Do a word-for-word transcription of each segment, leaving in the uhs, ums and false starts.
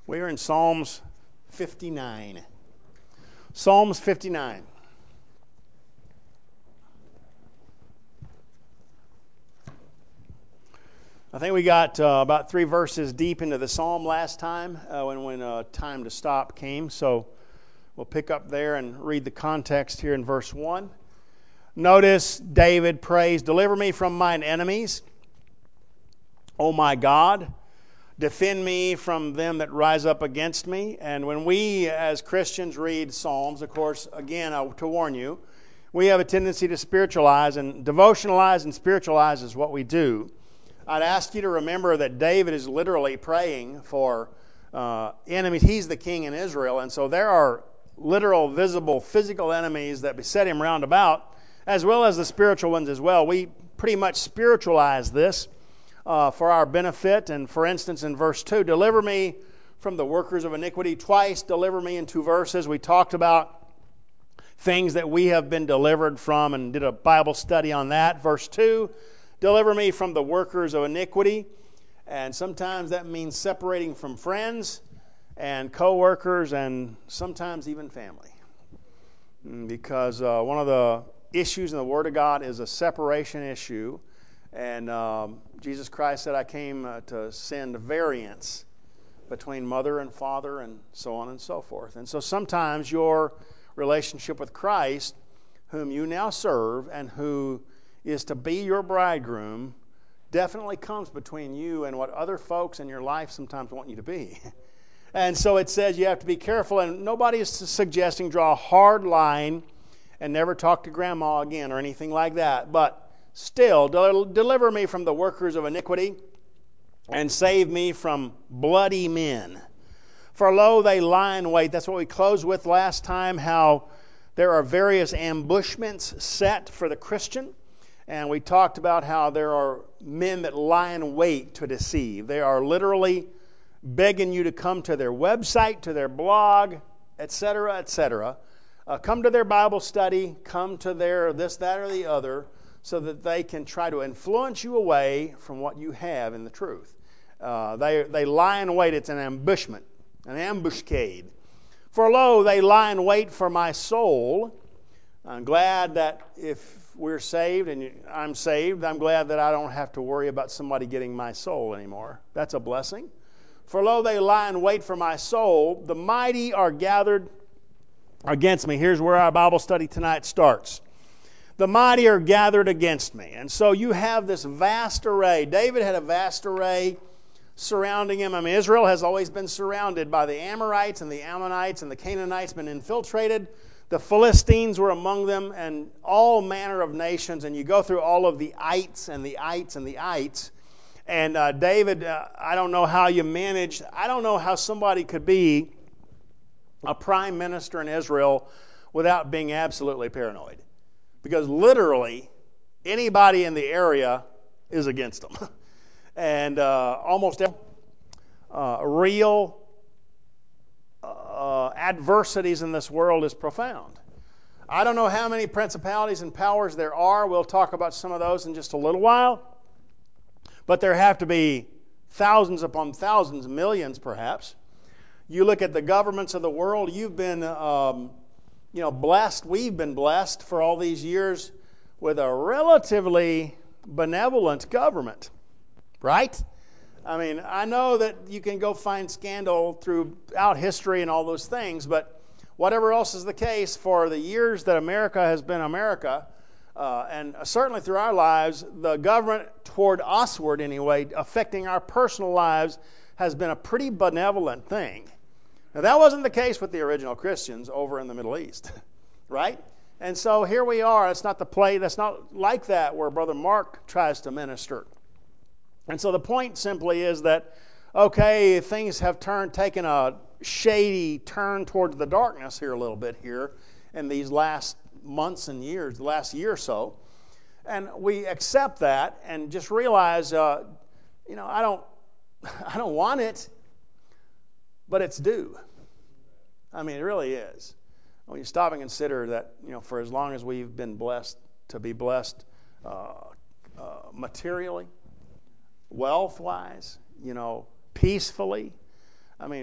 We are in Psalms fifty-nine. Psalms fifty-nine. I think we got uh, about three verses deep into the psalm last time uh, when, when uh, time to stop came. So we'll pick up there and read the context here in verse one. Notice David prays, "Deliver me from mine enemies, O my God. Defend me from them that rise up against me." And when we as Christians read Psalms, of course, again, uh, to warn you, we have a tendency to spiritualize, and devotionalize and spiritualize is what we do. I'd ask you to remember that David is literally praying for uh, enemies. He's the king in Israel, and so there are literal, visible, physical enemies that beset him round about, as well as the spiritual ones as well. We pretty much spiritualize this uh, for our benefit. And for instance, in verse two, "Deliver me from the workers of iniquity." Twice, "deliver me" in two verses. We talked about things that we have been delivered from and did a Bible study on that. Verse two, "Deliver me from the workers of iniquity." And sometimes that means separating from friends and co-workers and sometimes even family. Because uh, one of the issues in the Word of God is a separation issue. And um, Jesus Christ said, "I came uh, to send variance between mother and father," and so on and so forth. And so sometimes your relationship with Christ, whom you now serve and who is to be your bridegroom, definitely comes between you and what other folks in your life sometimes want you to be. And so it says you have to be careful, and nobody is suggesting draw a hard line and never talk to grandma again or anything like that. But still, del- deliver me from the workers of iniquity and save me from bloody men. For lo, they lie in wait. That's what we closed with last time, how there are various ambushments set for the Christian. And we talked about how there are men that lie in wait to deceive. They are literally begging you to come to their website, to their blog, et cetera, et cetera. Uh, come to their Bible study, come to their this, that, or the other, so that they can try to influence you away from what you have in the truth. Uh, they, they lie in wait. It's an ambushment, an ambuscade. "For lo, they lie in wait for my soul." I'm glad that if we're saved and I'm saved, I'm glad that I don't have to worry about somebody getting my soul anymore. That's a blessing. "For lo, they lie in wait for my soul. The mighty are gathered against me." Here's where our Bible study tonight starts. The mighty are gathered against me. And so you have this vast array. David had a vast array surrounding him. I mean, Israel has always been surrounded by the Amorites and the Ammonites, and the Canaanites been infiltrated. The Philistines were among them, and all manner of nations. And you go through all of the ites and the ites and the ites. And uh, David, uh, I don't know how you managed. I don't know how somebody could be a prime minister in Israel without being absolutely paranoid. Because literally, anybody in the area is against them. And uh, almost every uh, real uh, adversities in this world is profound. I don't know how many principalities and powers there are. We'll talk about some of those in just a little while. But there have to be thousands upon thousands, millions perhaps. You look at the governments of the world, you've been um, you know, blessed. We've been blessed for all these years with a relatively benevolent government, right? I mean, I know that you can go find scandal throughout history and all those things, but whatever else is the case, for the years that America has been America, uh, and certainly through our lives, the government toward usward anyway, affecting our personal lives, has been a pretty benevolent thing. Now, that wasn't the case with the original Christians over in the Middle East, right? And so here we are. It's not the play. That's not like that where Brother Mark tries to minister. And so the point simply is that, okay, things have turned, taken a shady turn towards the darkness here a little bit here in these last months and years, the last year or so. And we accept that and just realize, uh, you know, I don't, I don't want it, but it's due. I mean, it really is. When you stop and consider that, you know, for as long as we've been blessed to be blessed uh, uh, materially, wealth-wise, you know, peacefully, I mean,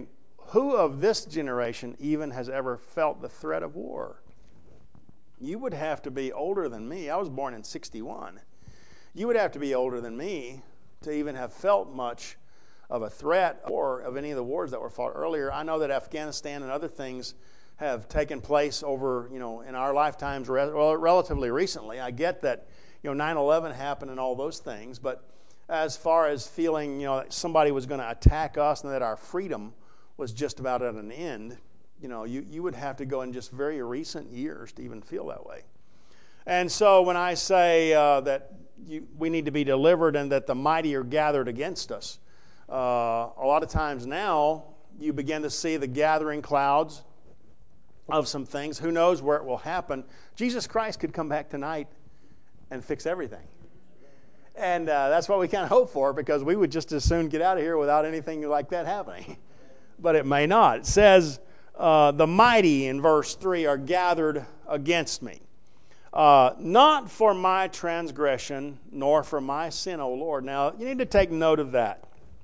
who of this generation even has ever felt the threat of war? You would have to be older than me. I was born in sixty-one. You would have to be older than me to even have felt much of a threat or of any of the wars that were fought earlier. I know that Afghanistan and other things have taken place over, you know, in our lifetimes re- well, relatively recently. I get that, you know, nine eleven happened and all those things, but as far as feeling, you know, that somebody was going to attack us and that our freedom was just about at an end, you know, you, you would have to go in just very recent years to even feel that way. And so when I say uh, that you, we need to be delivered and that the mighty are gathered against us, uh, a lot of times now you begin to see the gathering clouds of some things. Who knows where it will happen? Jesus Christ could come back tonight and fix everything. And uh, that's what we kind of hope for, because we would just as soon get out of here without anything like that happening. But it may not. It says, uh, the mighty in verse three are gathered against me. Uh, not for my transgression, nor for my sin, O Lord. Now, you need to take note of that.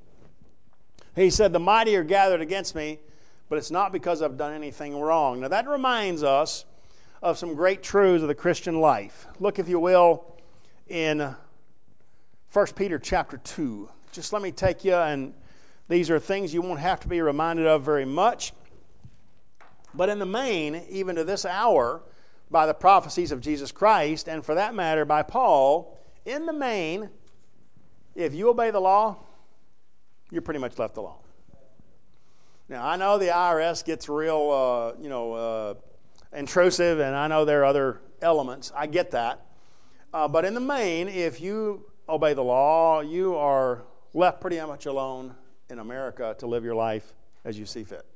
He said, the mighty are gathered against me, but it's not because I've done anything wrong. Now, that reminds us of some great truths of the Christian life. Look, if you will, in First Peter chapter two. Just let me take you, and these are things you won't have to be reminded of very much. But in the main, even to this hour, by the prophecies of Jesus Christ, and for that matter, by Paul, in the main, if you obey the law, you're pretty much left alone. Now, I know the I R S gets real, uh, you know, uh, intrusive, and I know there are other elements. I get that. Uh, but in the main, if you obey the law, you are left pretty much alone in America to live your life as you see fit.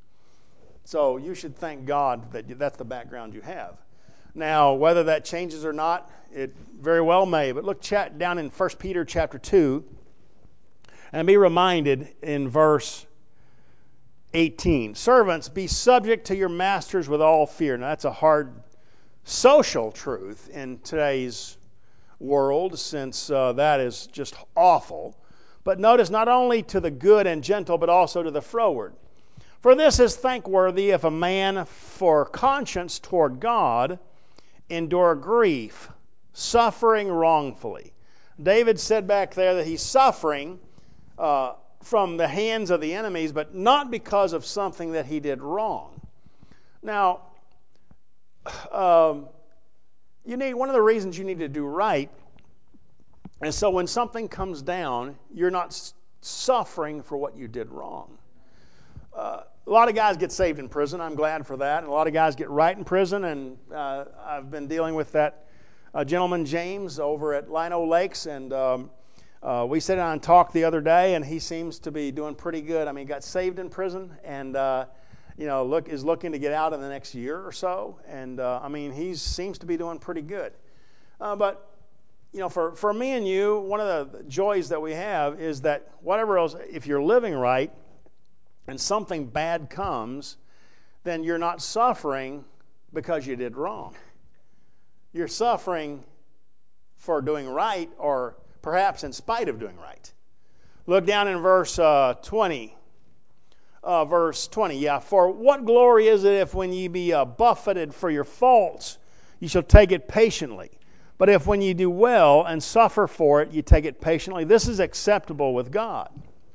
So you should thank God that that's the background you have. Now, whether that changes or not, it very well may. But look chat down in First Peter chapter two, and be reminded in verse eighteen. Servants, be subject to your masters with all fear. Now, that's a hard social truth in today's world, since uh, that is just awful. But notice, not only to the good and gentle, but also to the froward. For this is thankworthy if a man for conscience toward God endure grief, suffering wrongfully. David said back there that he's suffering uh, from the hands of the enemies, but not because of something that he did wrong. Now, um, you need one of the reasons you need to do right, and so when something comes down, you're not suffering for what you did wrong. Uh, a lot of guys get saved in prison. I'm glad for that. And a lot of guys get right in prison, and uh, I've been dealing with that uh, gentleman, James, over at Lino Lakes, and um, uh, we sat down and talked the other day, and he seems to be doing pretty good. I mean, he got saved in prison, and uh, you know, look is looking to get out in the next year or so, and uh, I mean, he seems to be doing pretty good. Uh, but you know, for, for me and you, one of the joys that we have is that whatever else, if you're living right, and something bad comes, then you're not suffering because you did wrong. You're suffering for doing right, or perhaps in spite of doing right. Look down in verse uh, twenty. Uh, verse twenty, yeah. For what glory is it if when ye be uh, buffeted for your faults, ye shall take it patiently? But if when ye do well and suffer for it, ye take it patiently, this is acceptable with God.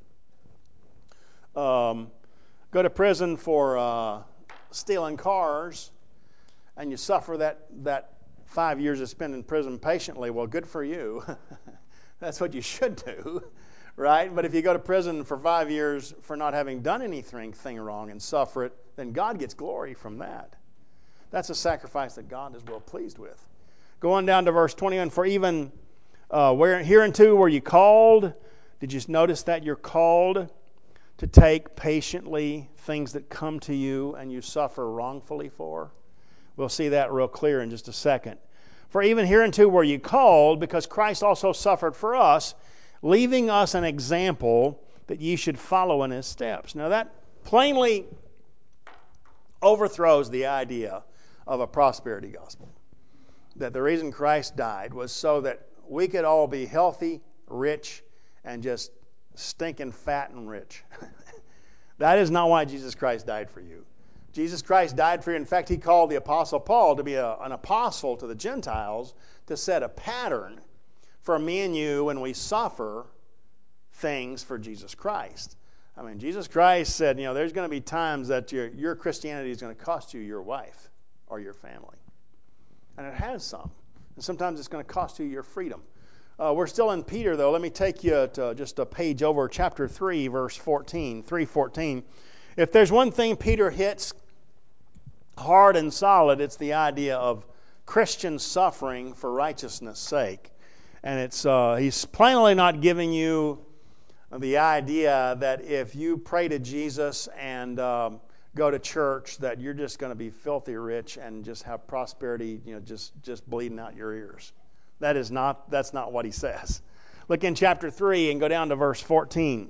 Um, go to prison for uh, stealing cars, and you suffer that, that five years of spent in prison patiently. Well, good for you. That's what you should do, right? But if you go to prison for five years for not having done anything thing wrong and suffer it, then God gets glory from that. That's a sacrifice that God is well pleased with. Going down to verse twenty-one, for even uh, where hereunto were you called? Did you notice that you're called to take patiently things that come to you and you suffer wrongfully for? We'll see that real clear in just a second. For even hereunto were you called, because Christ also suffered for us, leaving us an example that ye should follow in His steps. Now that plainly overthrows the idea of a prosperity gospel. That the reason Christ died was so that we could all be healthy, rich, and just stinking fat and rich. That is not why Jesus Christ died for you. Jesus Christ died for you. In fact, he called the Apostle Paul to be a, an apostle to the Gentiles to set a pattern for me and you when we suffer things for Jesus Christ. I mean, Jesus Christ said, you know, there's going to be times that your, your Christianity is going to cost you your wife or your family. And it has some. And sometimes it's going to cost you your freedom. Uh, we're still in Peter, though. Let me take you to just a page over, chapter three, verse fourteen, three fourteen. If there's one thing Peter hits hard and solid, it's the idea of Christian suffering for righteousness' sake. And it's uh, he's plainly not giving you the idea that if you pray to Jesus and um, go to church, that you're just going to be filthy rich and just have prosperity, you know, just, just bleeding out your ears. That is not, that's not what he says. Look in chapter three and go down to verse fourteen.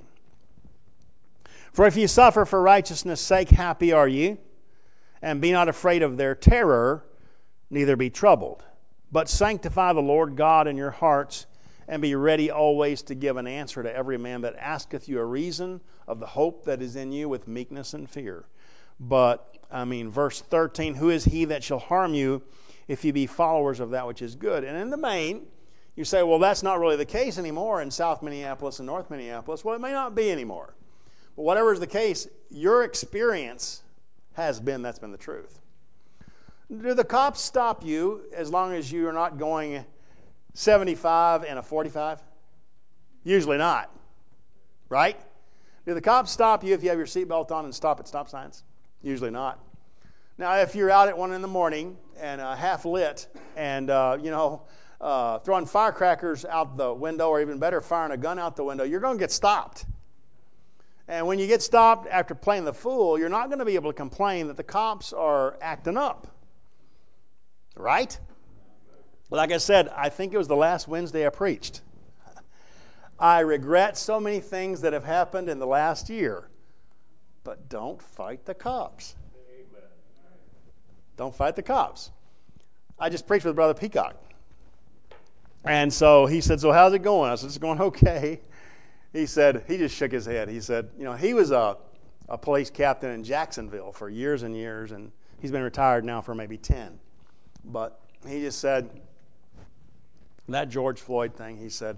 For if you suffer for righteousness' sake, happy are ye, and be not afraid of their terror, neither be troubled. But sanctify the Lord God in your hearts, and be ready always to give an answer to every man that asketh you a reason of the hope that is in you with meekness and fear. But, I mean, verse thirteen, who is he that shall harm you if you be followers of that which is good? And in the main, you say, well, that's not really the case anymore in South Minneapolis and North Minneapolis. Well, it may not be anymore. But whatever is the case, your experience has been that's been the truth. Do the cops stop you as long as you are not going seventy-five and a forty-five? Usually not. Right? Do the cops stop you if you have your seatbelt on and stop at stop signs? Usually not. Now, if you're out at one in the morning and uh, half lit and, uh, you know, uh, throwing firecrackers out the window, or even better, firing a gun out the window, you're going to get stopped. And when you get stopped after playing the fool, you're not going to be able to complain that the cops are acting up. Right? Like I said, I think it was the last Wednesday I preached. I regret so many things that have happened in the last year. But don't fight the cops. Don't fight the cops. I just preached with Brother Peacock. And so he said, so how's it going? I said, it's going okay. He said, he just shook his head. He said, you know, he was a, a police captain in Jacksonville for years and years, and he's been retired now for maybe ten. But he just said, that George Floyd thing, he said,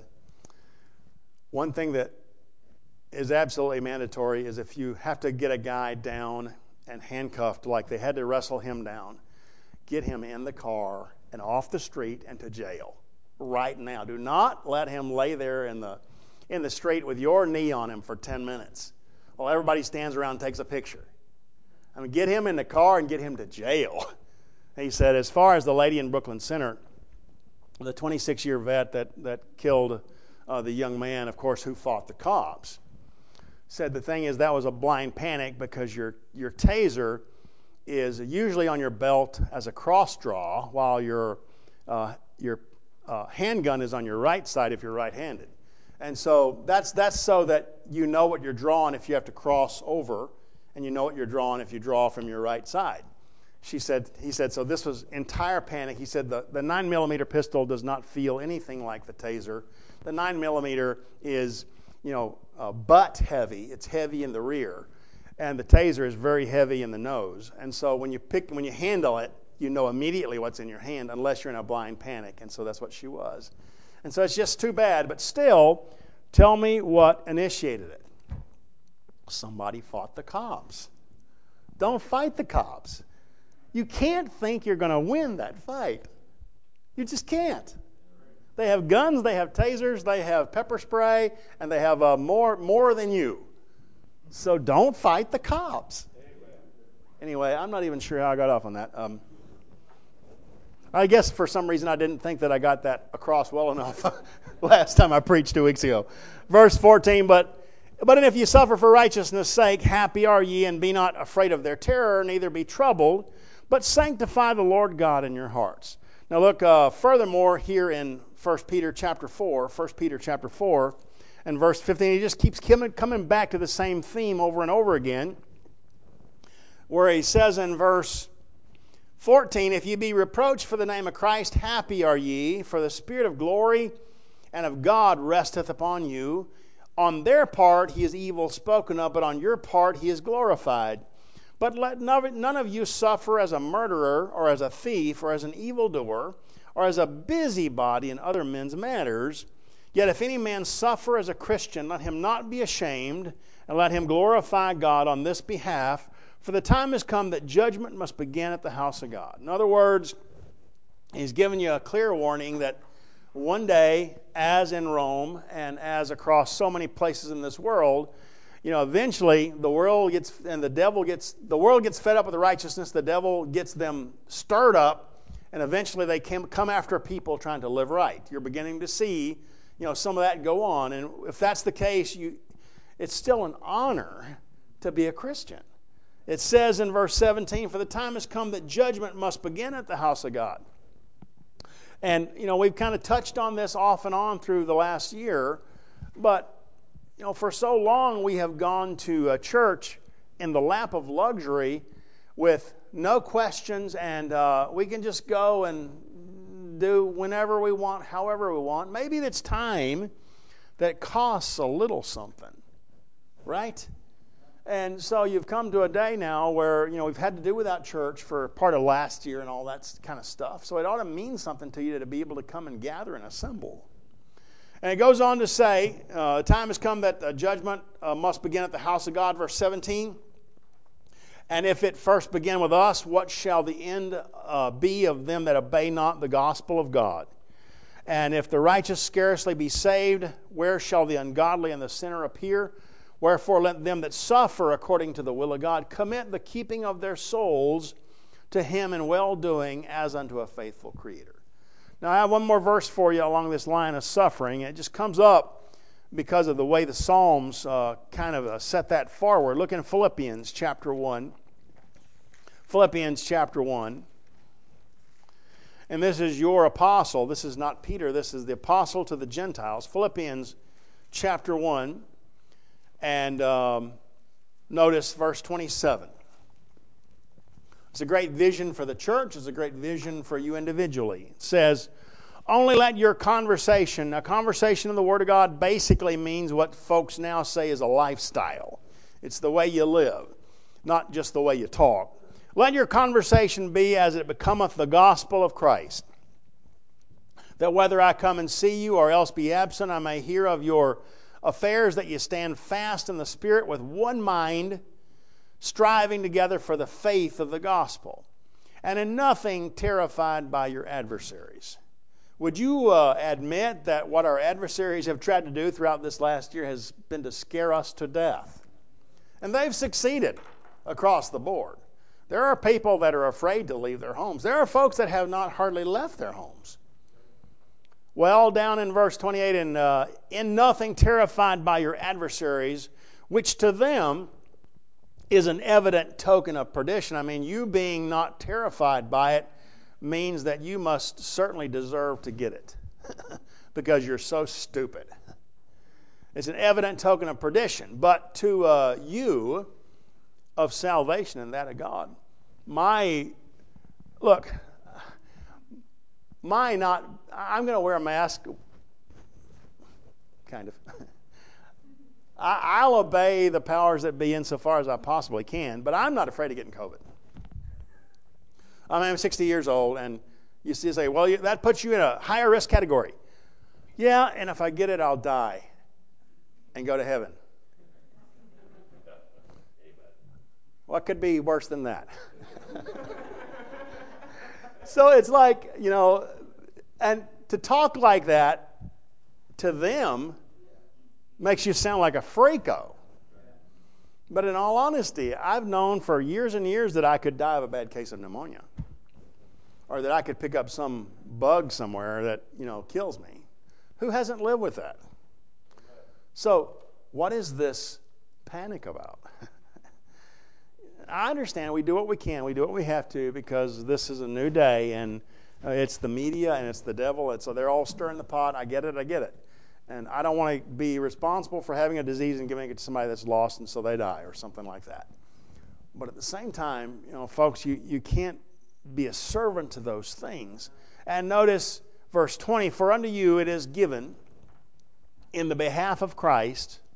one thing that is absolutely mandatory is if you have to get a guy down and handcuffed like they had to wrestle him down, get him in the car and off the street and to jail right now. Do not let him lay there in the in the street with your knee on him for ten minutes while everybody stands around and takes a picture. I mean, get him in the car and get him to jail. He said, as far as the lady in Brooklyn Center, the twenty-six-year vet that, that killed uh, the young man, of course, who fought the cops, said the thing is that was a blind panic because your, your taser is usually on your belt as a cross draw while your, uh, your uh, handgun is on your right side if you're right-handed. And so that's, that's so that you know what you're drawing if you have to cross over, and you know what you're drawing if you draw from your right side. She said, he said, so this was entire panic. He said the, the nine millimeter pistol does not feel anything like the taser. The nine millimeter is, you know, uh, butt heavy. It's heavy in the rear. And the taser is very heavy in the nose. And so when you pick, when you handle it, you know immediately what's in your hand unless you're in a blind panic. And so that's what she was. And so it's just too bad. But still, tell me what initiated it. Somebody fought the cops. Don't fight the cops. You can't think you're going to win that fight. You just can't. They have guns, they have tasers, they have pepper spray, and they have uh, more, more than you. So don't fight the cops. Anyway, I'm not even sure how I got off on that. Um, I guess for some reason I didn't think that I got that across well enough last time I preached two weeks ago. Verse fourteen, but But if you suffer for righteousness' sake, happy are ye, and be not afraid of their terror, neither be troubled, but sanctify the Lord God in your hearts. Now look, uh, furthermore, here in First Peter chapter four, First Peter chapter four, and verse fifteen, he just keeps coming back to the same theme over and over again, where he says in verse fourteen, if ye be reproached for the name of Christ, happy are ye, for the Spirit of glory and of God resteth upon you. On their part he is evil spoken of, but on your part he is glorified. But let none of you suffer as a murderer, or as a thief, or as an evildoer, or as a busybody in other men's matters. Yet if any man suffer as a Christian, let him not be ashamed, and let him glorify God on this behalf. For the time has come that judgment must begin at the house of God. In other words, he's giving you a clear warning that one day, as in Rome and as across so many places in this world, you know, eventually the world gets, and the devil gets, the world gets fed up with the righteousness, the devil gets them stirred up, and eventually they can come after people trying to live right. You're beginning to see, you know, some of that go on, and if that's the case, you, it's still an honor to be a Christian. It says in verse seventeen, for the time has come that judgment must begin at the house of God. And, you know, we've kind of touched on this off and on through the last year, but, you know, for so long we have gone to a church in the lap of luxury with no questions, and uh, we can just go and do whenever we want, however we want. Maybe it's time that costs a little something, right? And so you've come to a day now where, you know, we've had to do without church for part of last year and all that kind of stuff. So it ought to mean something to you to be able to come and gather and assemble. And it goes on to say, uh, time has come that uh, judgment uh, must begin at the house of God, verse seventeen. And if it first begin with us, what shall the end uh, be of them that obey not the gospel of God? And if the righteous scarcely be saved, where shall the ungodly and the sinner appear? Wherefore let them that suffer according to the will of God commit the keeping of their souls to Him in well-doing as unto a faithful Creator. Now I have one more verse for you along this line of suffering. It just comes up because of the way the Psalms uh, kind of uh, set that forward. Look in Philippians chapter one. Philippians chapter one. And this is your apostle. This is not Peter. This is the apostle to the Gentiles. Philippians chapter one. And um, notice verse twenty-seven. It's a great vision for the church. It's a great vision for you individually. It says, only let your conversation, a conversation in the Word of God basically means what folks now say is a lifestyle. It's the way you live, not just the way you talk. Let your conversation be as it becometh the gospel of Christ, that whether I come and see you or else be absent, I may hear of your affairs, that you stand fast in the Spirit with one mind, striving together for the faith of the gospel, and in nothing terrified by your adversaries. Would you uh, admit that what our adversaries have tried to do throughout this last year has been to scare us to death? And they've succeeded across the board. There are people that are afraid to leave their homes. There are folks that have not hardly left their homes. Well, down in verse twenty-eight, and uh, in nothing terrified by your adversaries, which to them is an evident token of perdition. I mean, you being not terrified by it means that you must certainly deserve to get it because you're so stupid. It's an evident token of perdition, but to uh, you of salvation and that of God. My, look, my not, I'm going to wear a mask, kind of. I, I'll obey the powers that be insofar as I possibly can, but I'm not afraid of getting COVID. I mean, I'm sixty years old, and you see, say, well, you, that puts you in a higher risk category. Yeah, and if I get it, I'll die and go to heaven. What could be worse than that? So it's like, you know, and to talk like that to them makes you sound like a freako. But in all honesty, I've known for years and years that I could die of a bad case of pneumonia, or that I could pick up some bug somewhere that, you know, kills me. Who hasn't lived with that? So what is this panic about? I understand we do what we can. We do what we have to because this is a new day, and uh, it's the media and it's the devil. It's, so they're all stirring the pot. I get it. I get it. And I don't want to be responsible for having a disease and giving it to somebody that's lost and so they die or something like that. But at the same time, you know, folks, you, you can't be a servant to those things. And notice verse twenty, for unto you it is given in the behalf of Christ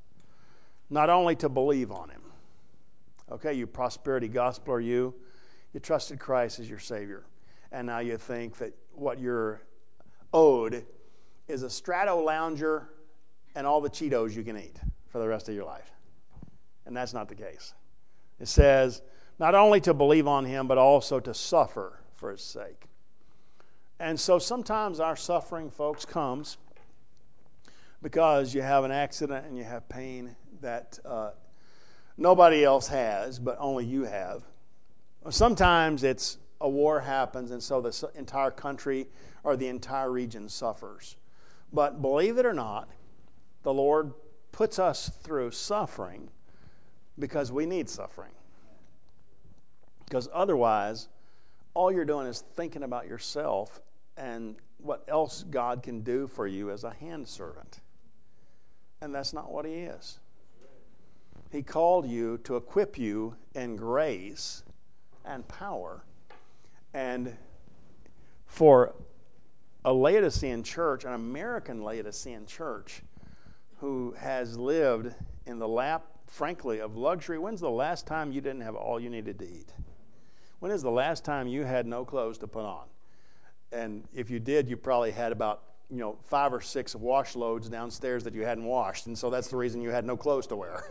not only to believe on him. Okay, you prosperity gospeler, you, you trusted Christ as your Savior. And now you think that what you're owed is a Strato Lounger and all the Cheetos you can eat for the rest of your life. And that's not the case. It says, not only to believe on him, but also to suffer for his sake. And so sometimes our suffering, folks, comes because you have an accident and you have pain that uh, nobody else has, but only you have. Sometimes it's a war happens, and so the entire country or the entire region suffers. But believe it or not, the Lord puts us through suffering because we need suffering. Because otherwise, all you're doing is thinking about yourself and what else God can do for you as a hand servant. And that's not what he is. He called you to equip you in grace and power. And for a Laodicean church, an American Laodicean church, who has lived in the lap, frankly, of luxury. When's the last time you didn't have all you needed to eat? When is the last time you had no clothes to put on? And if you did, you probably had about, you know, five or six wash loads downstairs that you hadn't washed, and so that's the reason you had no clothes to wear.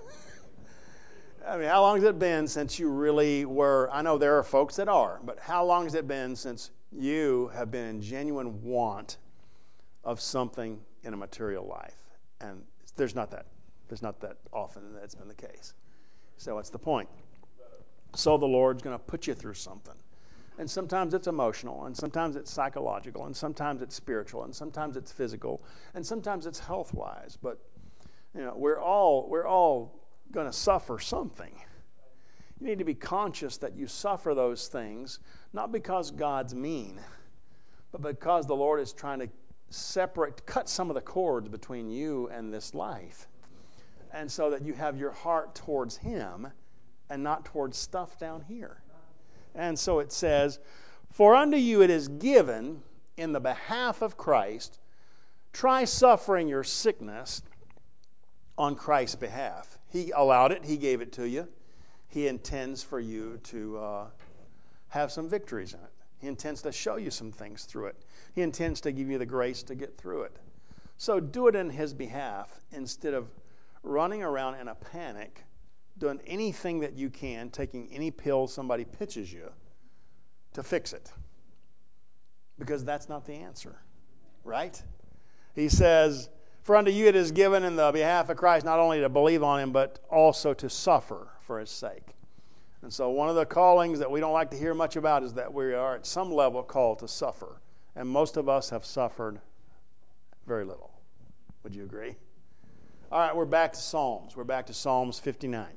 I mean, how long has it been since you really were, I know there are folks that are, but how long has it been since you have been in genuine want of something in a material life? And there's not that. There's not that often that's been the case. So what's the point? So the Lord's going to put you through something. And sometimes it's emotional, and sometimes it's psychological, and sometimes it's spiritual, and sometimes it's physical, and sometimes it's health-wise. But, you know, we're all we're all going to suffer something. You need to be conscious that you suffer those things, not because God's mean, but because the Lord is trying to separate, cut some of the cords between you and this life. And so that you have your heart towards him and not towards stuff down here. And so it says, for unto you it is given in the behalf of Christ, try suffering your sickness on Christ's behalf. He allowed it. He gave it to you. He intends for you to uh, have some victories in it. He intends to show you some things through it. He intends to give you the grace to get through it. So do it in his behalf instead of running around in a panic, doing anything that you can, taking any pill somebody pitches you to fix it. Because that's not the answer, right? He says, for unto you it is given in the behalf of Christ not only to believe on him, but also to suffer for his sake. And so one of the callings that we don't like to hear much about is that we are at some level called to suffer. And most of us have suffered very little. Would you agree? All right, we're back to Psalms. We're back to Psalms fifty-nine.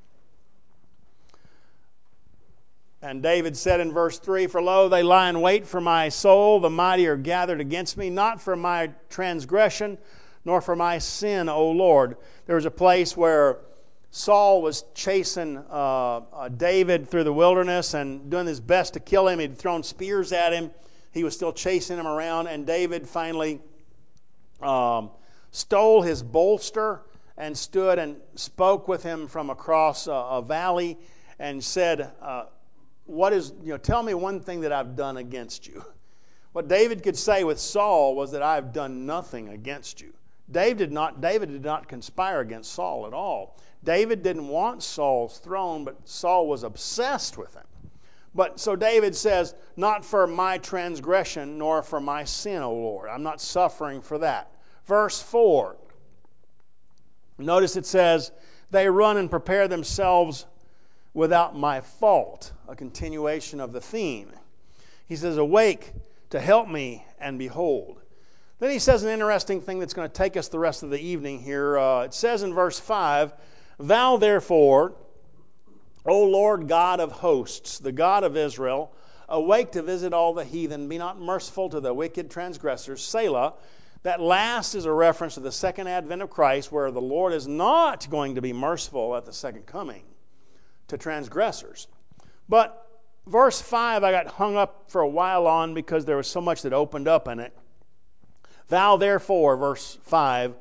And David said in verse three, for lo, they lie in wait for my soul. The mighty are gathered against me, not for my transgression, nor for my sin, O Lord. There was a place where Saul was chasing uh, uh, David through the wilderness and doing his best to kill him. He'd thrown spears at him. He was still chasing him around. And David finally um, stole his bolster and stood and spoke with him from across a, a valley and said, uh, "What is, you know, tell me one thing that I've done against you." What David could say with Saul was that I've done nothing against you. David did not, David did not conspire against Saul at all. David didn't want Saul's throne, but Saul was obsessed with him. But so David says, not for my transgression, nor for my sin, O Lord. I'm not suffering for that. Verse four. Notice it says, they run and prepare themselves without my fault. A continuation of the theme. He says, awake to help me, and behold. Then he says an interesting thing that's going to take us the rest of the evening here. Uh, it says in verse five, thou therefore, O Lord God of hosts, the God of Israel, awake to visit all the heathen, be not merciful to the wicked transgressors. Selah. That last is a reference to the second advent of Christ, where the Lord is not going to be merciful at the second coming to transgressors. But verse five I got hung up for a while on because there was so much that opened up in it. Thou therefore, verse five,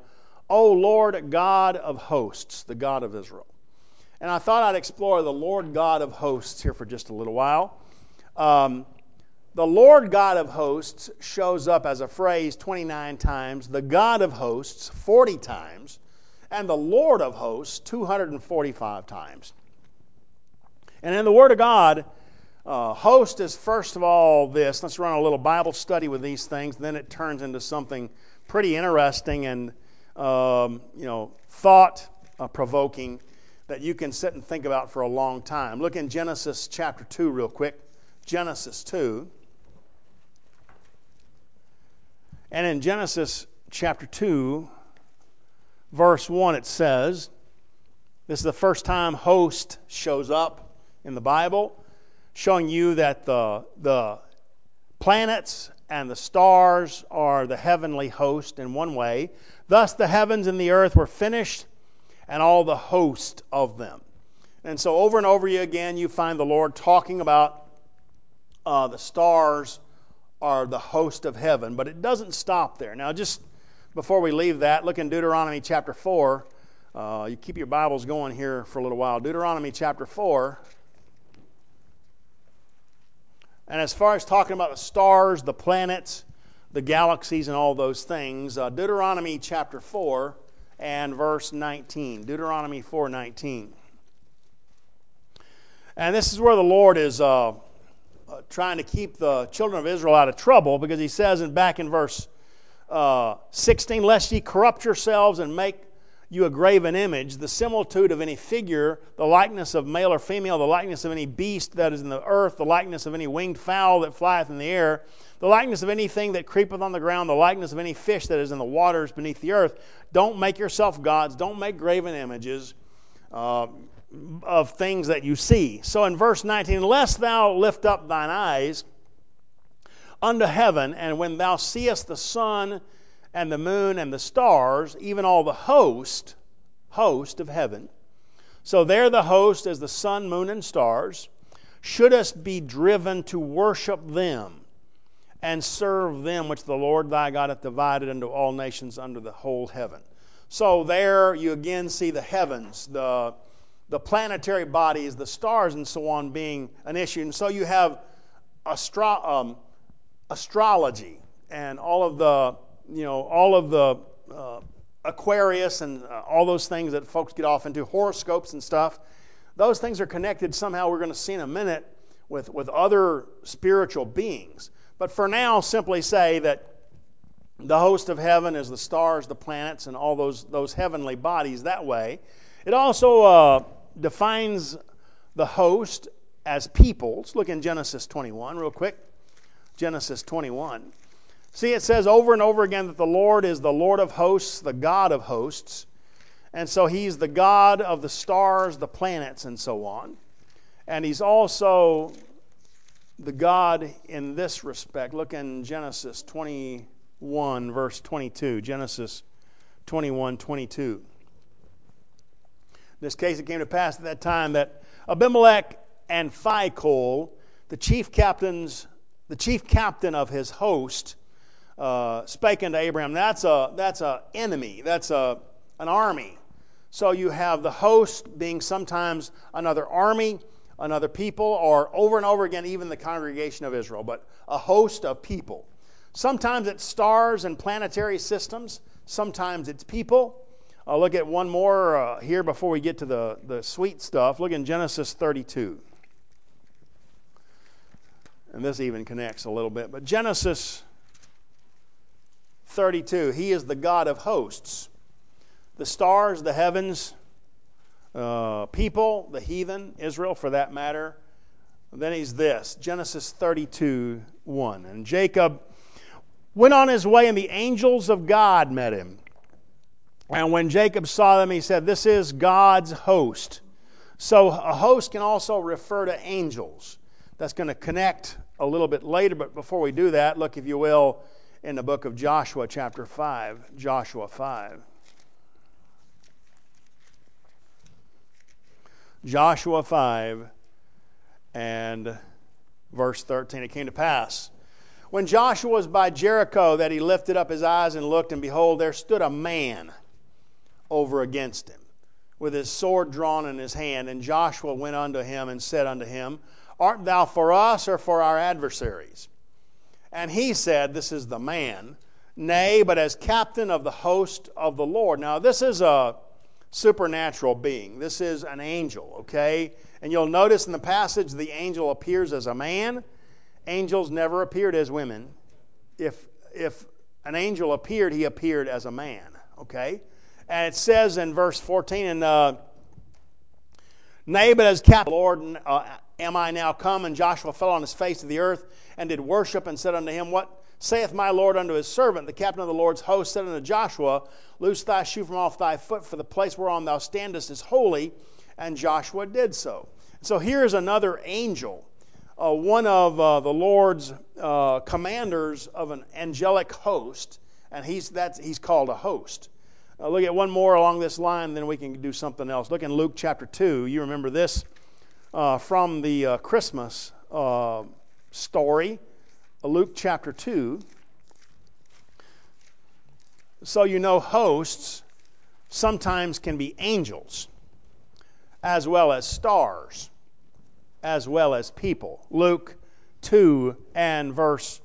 O Lord God of hosts, the God of Israel. And I thought I'd explore the Lord God of hosts here for just a little while. Um, the Lord God of hosts shows up as a phrase twenty-nine times, the God of hosts forty times, and the Lord of hosts two hundred forty-five times. And in the Word of God, uh, host is first of all this. Let's run a little Bible study with these things. Then it turns into something pretty interesting and um, you know thought-provoking that you can sit and think about for a long time. Look in Genesis chapter two real quick. Genesis two. And in Genesis chapter two, verse one, it says, this is the first time host shows up in the Bible, showing you that the, the planets and the stars are the heavenly host in one way. Thus the heavens and the earth were finished, and all the host of them. And so over and over again, you find the Lord talking about uh, the stars are the host of heaven. But it doesn't stop there. Now, just before we leave that, look in Deuteronomy chapter four. Uh, you keep your Bibles going here for a little while. Deuteronomy chapter four. And as far as talking about the stars, the planets, the galaxies, and all those things, uh, Deuteronomy chapter four and verse nineteen. Deuteronomy four nineteen. And this is where the Lord is uh, uh, trying to keep the children of Israel out of trouble, because he says in back in verse uh, sixteen, lest ye corrupt yourselves and make you a graven image, the similitude of any figure, the likeness of male or female, the likeness of any beast that is in the earth, the likeness of any winged fowl that flieth in the air, the likeness of anything that creepeth on the ground, the likeness of any fish that is in the waters beneath the earth. Don't make yourself gods. Don't make graven images uh, of things that you see. So in verse nineteen, lest thou lift up thine eyes unto heaven, and when thou seest the sun and the moon and the stars, even all the host, host of heaven. So there the host is the sun, moon, and stars. Shouldest be driven to worship them and serve them, which the Lord thy God hath divided unto all nations under the whole heaven. So there you again see the heavens, the, the planetary bodies, the stars, and so on being an issue. And so you have astro- um, astrology and all of the you know, all of the uh, Aquarius and uh, all those things that folks get off into, horoscopes and stuff. Those things are connected somehow, we're going to see in a minute, with, with other spiritual beings. But for now, simply say that the host of heaven is the stars, the planets, and all those, those heavenly bodies that way. It also uh, defines the host as peoples. Look in Genesis twenty-one real quick. Genesis twenty-one. See, it says over and over again that the Lord is the Lord of hosts, the God of hosts. And so he's the God of the stars, the planets, and so on. And he's also the God in this respect. Look in Genesis twenty-one, verse twenty-two. Genesis twenty-one, twenty-two. In this case, it came to pass at that time that Abimelech and Phicol, the chief captains, the chief captain of his host, Uh, spake unto Abraham. That's a that's a enemy. That's a an army. So you have the host being sometimes another army, another people, or over and over again even the congregation of Israel, but a host of people. Sometimes it's stars and planetary systems. Sometimes it's people. I'll look at one more uh, here before we get to the, the sweet stuff. Look in Genesis thirty-two. And this even connects a little bit. But Genesis thirty-two, he is the God of hosts. The stars, the heavens, uh, people, the heathen, Israel for that matter. And then he's this, Genesis thirty-two, one. And Jacob went on his way, and the angels of God met him. And when Jacob saw them, he said, this is God's host. So a host can also refer to angels. That's going to connect a little bit later, but before we do that, look, if you will, in the book of Joshua, chapter five. Joshua five. Joshua five and verse thirteen. It came to pass, when Joshua was by Jericho, that he lifted up his eyes and looked, and behold, there stood a man over against him, with his sword drawn in his hand. And Joshua went unto him and said unto him, Art thou for us or for our adversaries? And he said, this is the man, Nay, but as captain of the host of the Lord. Now, this is a supernatural being. This is an angel, okay? And you'll notice in the passage the angel appears as a man. Angels never appeared as women. If, if an angel appeared, he appeared as a man, okay? And it says in verse fourteen, and uh, Nay, but as captain of the Lord uh, am I now come. And Joshua fell on his face to the earth and did worship and said unto him, What saith my Lord unto his servant? The captain of the Lord's host said unto Joshua, Loose thy shoe from off thy foot, for the place whereon thou standest is holy. And Joshua did so. So here's another angel, uh, one of uh, the Lord's uh, commanders of an angelic host, and he's that's he's called a host. Uh, look at one more along this line, then we can do something else. Look in Luke chapter two. You remember this uh, from the uh, Christmas uh, story. Luke chapter two. So you know hosts sometimes can be angels, as well as stars, as well as people. Luke two and verse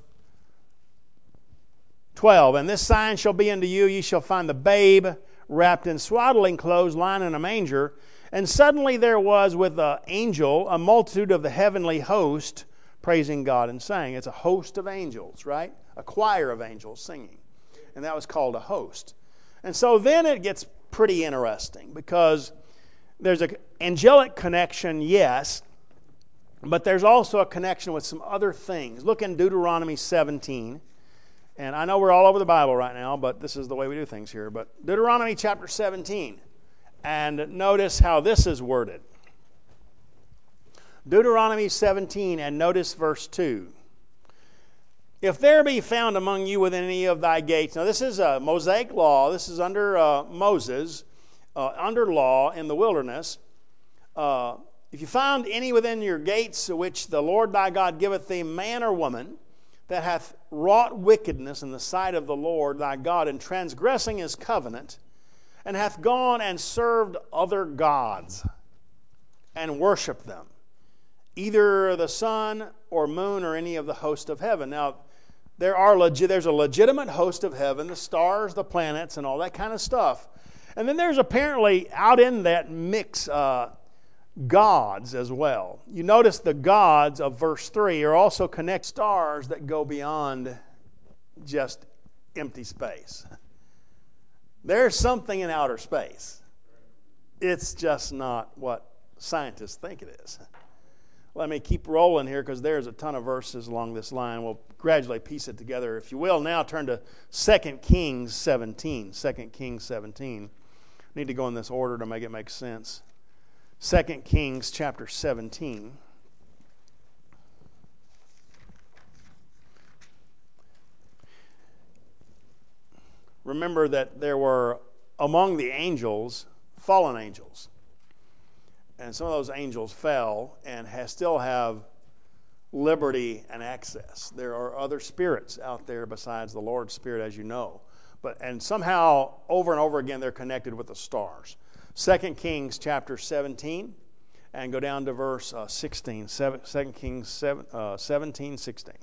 twelve. And this sign shall be unto you, ye shall find the babe wrapped in swaddling clothes, lying in a manger. And suddenly there was with the angel a multitude of the heavenly host, praising God and saying. It's a host of angels, right? A choir of angels singing. And that was called a host. And so then it gets pretty interesting, because there's an angelic connection, yes, but there's also a connection with some other things. Look in Deuteronomy seventeen. And I know we're all over the Bible right now, but this is the way we do things here. But Deuteronomy chapter seventeen. And notice how this is worded. Deuteronomy seventeen, and notice verse two. If there be found among you within any of thy gates. Now this is a Mosaic law. This is under uh, Moses, uh, under law in the wilderness. Uh, if you found any within your gates, which the Lord thy God giveth thee, man or woman, that hath wrought wickedness in the sight of the Lord thy God, in transgressing his covenant, and hath gone and served other gods, and worshipped them, either the sun or moon or any of the host of heaven. Now, there are legi- there's a legitimate host of heaven, the stars, the planets, and all that kind of stuff. And then there's apparently out in that mix uh, gods as well. You notice the gods of verse three are also connect stars that go beyond just empty space. There's something in outer space. It's just not what scientists think it is. Let me keep rolling here, because there's a ton of verses along this line. We'll gradually piece it together, if you will. Now turn to Second Kings seventeen. Second Kings seventeen. I need to go in this order to make it make sense. Second Kings chapter seventeen. Remember that there were among the angels fallen angels. And some of those angels fell and has, still have liberty and access. There are other spirits out there besides the Lord's Spirit, as you know. But and somehow, over and over again, they're connected with the stars. Second Kings chapter seventeen, and go down to verse uh, sixteen. Second Kings seven, uh, seventeen, sixteen.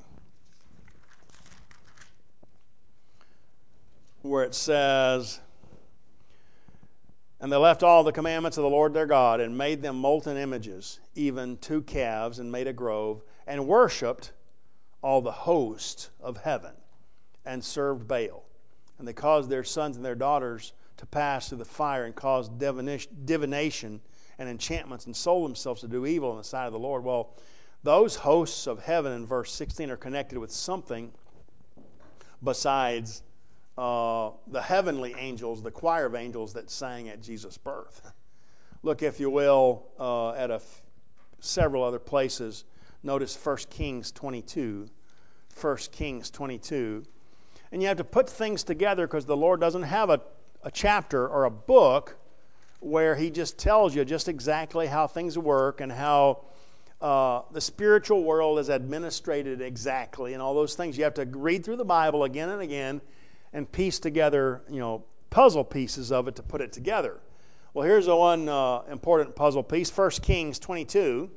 Where it says, And they left all the commandments of the Lord their God, and made them molten images, even two calves, and made a grove, and worshipped all the host of heaven, and served Baal. And they caused their sons and their daughters to pass through the fire, and caused divination and enchantments, and sold themselves to do evil in the sight of the Lord. Well, those hosts of heaven in verse sixteen are connected with something besides Uh, the heavenly angels, the choir of angels that sang at Jesus' birth. Look, if you will, uh, at a f- several other places. Notice First Kings twenty-two. First Kings twenty-two. And you have to put things together, because the Lord doesn't have a, a chapter or a book where He just tells you just exactly how things work and how uh, the spiritual world is administrated exactly and all those things. You have to read through the Bible again and again and piece together, you know, puzzle pieces of it to put it together. Well, here's the one uh, important puzzle piece, First Kings twenty-two.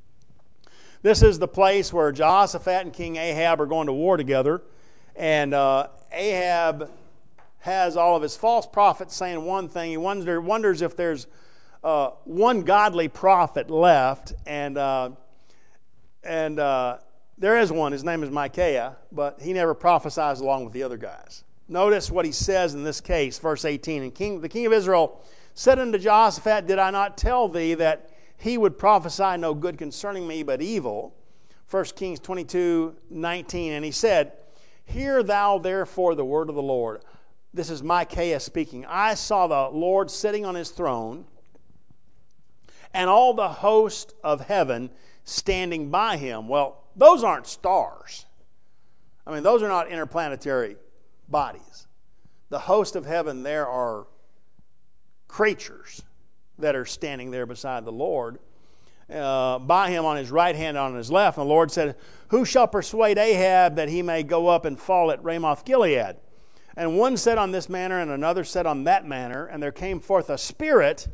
This is the place where Jehoshaphat and King Ahab are going to war together. And uh, Ahab has all of his false prophets saying one thing. He wonder, wonders if there's uh, one godly prophet left. And uh, and uh, there is one. His name is Micaiah, but he never prophesies along with the other guys. Notice what he says in this case, verse eighteen. And king, the king of Israel said unto Jehoshaphat, Did I not tell thee that he would prophesy no good concerning me, but evil? First Kings twenty-two nineteen. And he said, Hear thou therefore the word of the Lord. This is Micaiah speaking. I saw the Lord sitting on his throne, and all the host of heaven standing by him. Well, those aren't stars. I mean, those are not interplanetary bodies. The host of heaven there are creatures that are standing there beside the Lord, uh, by him on his right hand and on his left. And the Lord said, Who shall persuade Ahab that he may go up and fall at Ramoth Gilead? And one said on this manner, and another said on that manner. And there came forth a spirit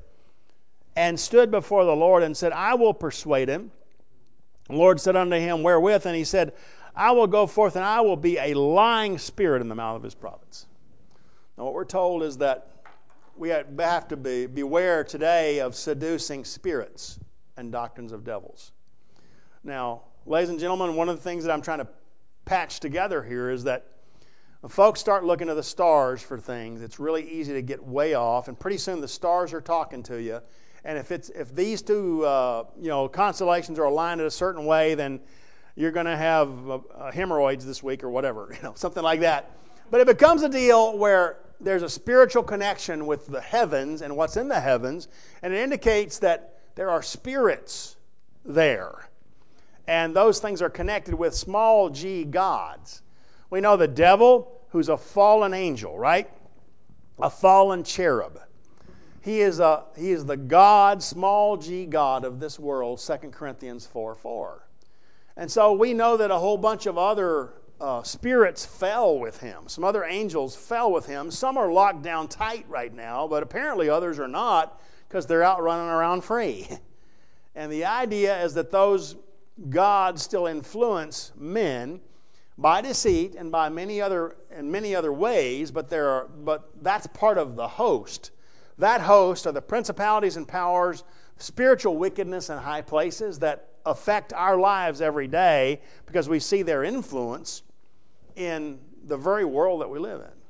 and stood before the Lord and said, I will persuade him. The Lord said unto him, Wherewith? And he said, I will go forth and I will be a lying spirit in the mouth of his prophets. Now what we're told is that we have to be beware today of seducing spirits and doctrines of devils. Now, ladies and gentlemen, one of the things that I'm trying to patch together here is that when folks start looking to the stars for things, it's really easy to get way off, and pretty soon the stars are talking to you. And if it's if these two uh, you know constellations are aligned in a certain way, then you're going to have uh, uh, hemorrhoids this week or whatever, you know, something like that. But it becomes a deal where there's a spiritual connection with the heavens and what's in the heavens, and it indicates that there are spirits there. And those things are connected with small g gods. We know the devil, who's a fallen angel, right? A fallen cherub. He is, a, he is the God, small g God of this world, Second Corinthians four four. And so we know that a whole bunch of other Uh, spirits fell with him. Some other angels fell with him. Some are locked down tight right now, but apparently others are not because they're out running around free. And the idea is that those gods still influence men by deceit and by many other in many other ways, but there are but that's part of the host. That host are the principalities and powers, spiritual wickedness in high places that affect our lives every day because we see their influence in the very world that we live in.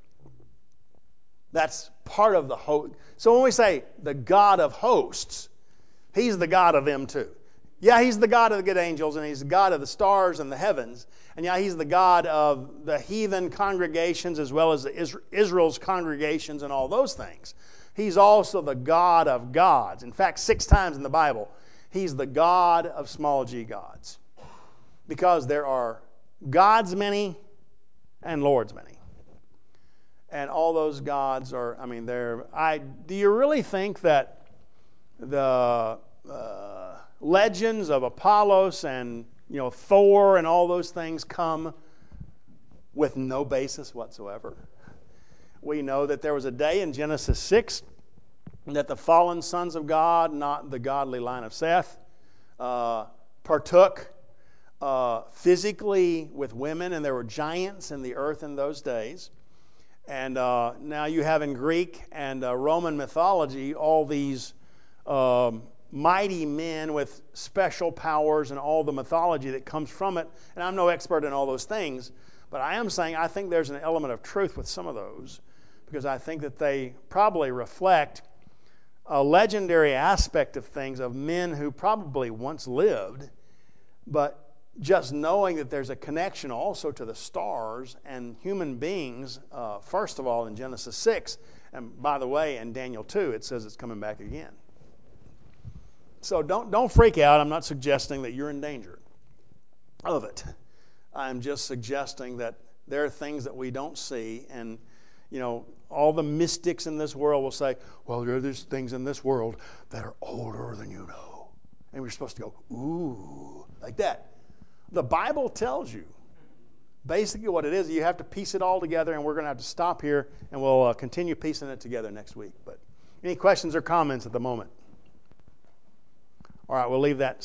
That's part of the host. So when we say the God of hosts, he's the God of them too. Yeah, he's the God of the good angels, and he's the God of the stars and the heavens. And yeah, he's the God of the heathen congregations as well as the Israel's congregations and all those things. He's also the God of gods. In fact, six times in the Bible, he's the God of small g gods. Because there are gods many and lords many. And all those gods are, I mean, they're, I, do you really think that the uh, legends of Apollos and, you know, Thor and all those things come with no basis whatsoever? We know that there was a day in Genesis six that the fallen sons of God, not the godly line of Seth, uh, partook uh, physically with women, and there were giants in the earth in those days. And uh, now you have in Greek and uh, Roman mythology all these um, mighty men with special powers and all the mythology that comes from it. And I'm no expert in all those things, but I am saying I think there's an element of truth with some of those, because I think that they probably reflect a legendary aspect of things, of men who probably once lived, but just knowing that there's a connection also to the stars and human beings, uh, first of all in Genesis six, and by the way, in Daniel two, it says it's coming back again. So don't, don't freak out. I'm not suggesting that you're in danger of it. I'm just suggesting that there are things that we don't see, and you know, all the mystics in this world will say, well, there's things in this world that are older than you know. And we're supposed to go, ooh, like that. The Bible tells you basically what it is, you have to piece it all together, and we're going to have to stop here, and we'll uh, continue piecing it together next week. But any questions or comments at the moment? All right, we'll leave that